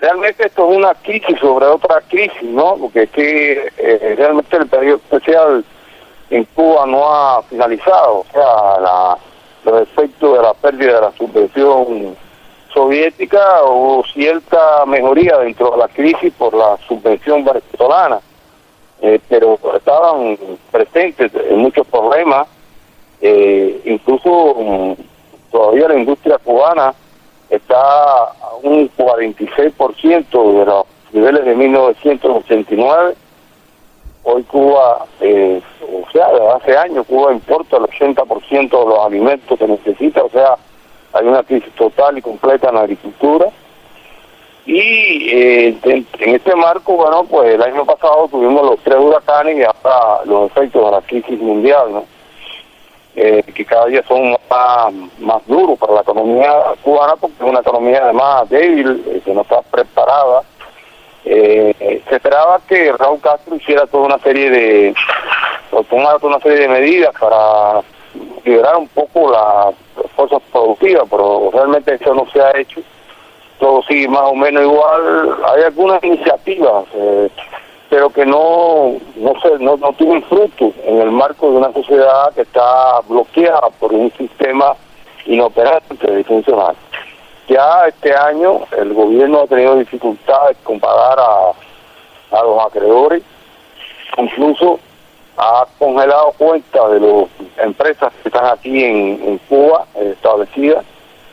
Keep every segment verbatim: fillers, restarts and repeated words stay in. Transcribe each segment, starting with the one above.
realmente esto es una crisis sobre otra crisis, ¿no? Porque es que eh, realmente el periodo especial en Cuba no ha finalizado, o sea, la, los efectos de la pérdida de la subvención soviética, hubo cierta mejoría dentro de la crisis por la subvención venezolana, eh, pero estaban presentes en muchos problemas, eh, incluso um, todavía la industria cubana está a un cuarenta y seis por ciento de los niveles de mil novecientos ochenta y nueve. Hoy Cuba, eh, o sea, desde hace años Cuba importa el ochenta por ciento de los alimentos que necesita, o sea, hay una crisis total y completa en la agricultura. Y eh, en, en este marco, bueno, pues el año pasado tuvimos los tres huracanes y ahora los efectos de la crisis mundial, ¿no? Eh, que cada día son más, más duros para la economía cubana, porque es una economía además débil, eh, que no está preparada. Eh, se esperaba que Raúl Castro hiciera toda una serie de tomara toda una serie de medidas para liberar un poco las fuerzas productivas, pero realmente eso no se ha hecho. Todo sigue más o menos igual. Hay algunas iniciativas, eh, pero que no no se no, no tienen fruto en el marco de una sociedad que está bloqueada por un sistema inoperante y funcional. Ya este año el gobierno ha tenido dificultades con pagar a, a los acreedores, incluso ha congelado cuentas de las empresas que están aquí en, en Cuba eh, establecidas,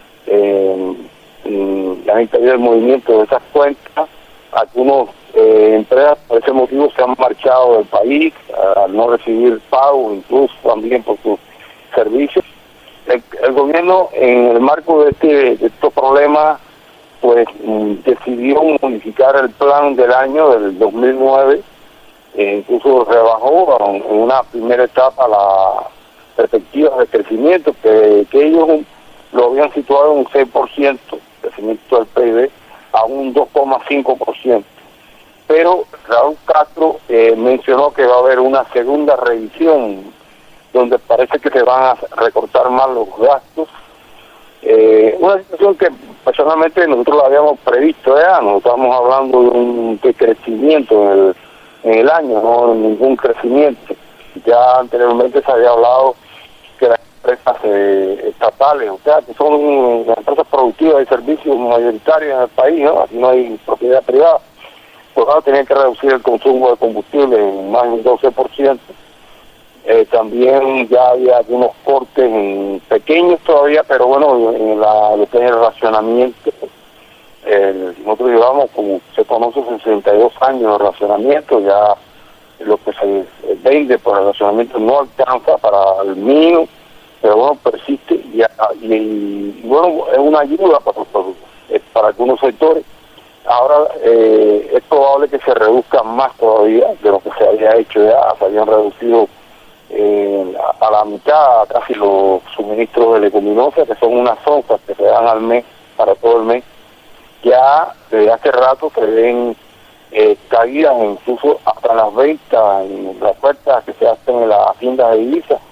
eh, han impedido el movimiento de esas cuentas. Algunas eh, empresas por ese motivo se han marchado del país al no recibir pago, incluso también por sus servicios. El, el gobierno, en el marco de, este, de estos problemas, pues mm, decidió modificar el plan del año del dos mil nueve, e incluso rebajó en una primera etapa las perspectivas de crecimiento, que, que ellos lo habían situado en un seis por ciento, crecimiento del P I B, a un dos coma cinco por ciento. Pero Raúl Castro eh, mencionó que va a haber una segunda revisión, donde parece que se van a recortar más los gastos. Eh, una situación que personalmente nosotros la habíamos previsto ya, no estamos hablando de un de crecimiento en el, en el año, no de ningún crecimiento. Ya anteriormente se había hablado que las empresas eh, estatales, o sea, que son las empresas productivas y servicios mayoritarios en el país, ¿no? Aquí no hay propiedad privada, pues ahora tenían que reducir el consumo de combustible en más de un doce por ciento. Eh, también ya había algunos cortes en pequeños todavía, pero bueno, en la, lo que es el racionamiento, eh, nosotros llevamos, como se conoce, sesenta y dos años de racionamiento, ya lo que se vende por el racionamiento no alcanza para el mínimo, pero bueno, persiste y, y, y bueno, es una ayuda para, para, para algunos sectores. Ahora eh, es probable que se reduzca más todavía de lo que se había hecho ya, se habían reducido Eh, a, a la mitad casi los suministros de leguminosa, que son unas onzas que se dan al mes, para todo el mes. Ya desde hace rato se ven eh, caídas incluso hasta las ventas, en las ofertas que se hacen en las tiendas de divisas,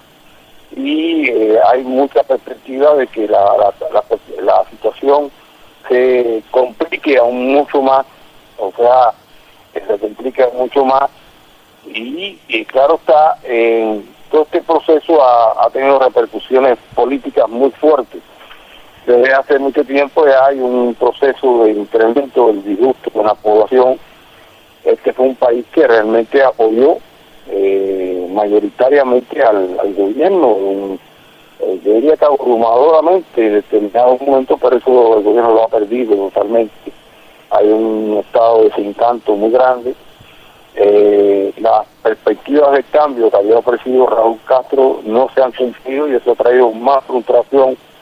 y eh, hay mucha perspectiva de que la, la, la, la situación se complique aún mucho más, o sea, que se complique mucho más. Y, y claro está, eh, todo este proceso ha, ha tenido repercusiones políticas muy fuertes. Desde hace mucho tiempo ya hay un proceso de incremento del disgusto con la población. Este fue un país que realmente apoyó eh, mayoritariamente al, al gobierno, un, eh, yo diría que abrumadoramente en determinado momento, pero eso el gobierno lo ha perdido totalmente. Hay un estado de desencanto muy grande. Eh, las perspectivas de cambio que había ofrecido Raúl Castro no se han cumplido y eso ha traído más frustración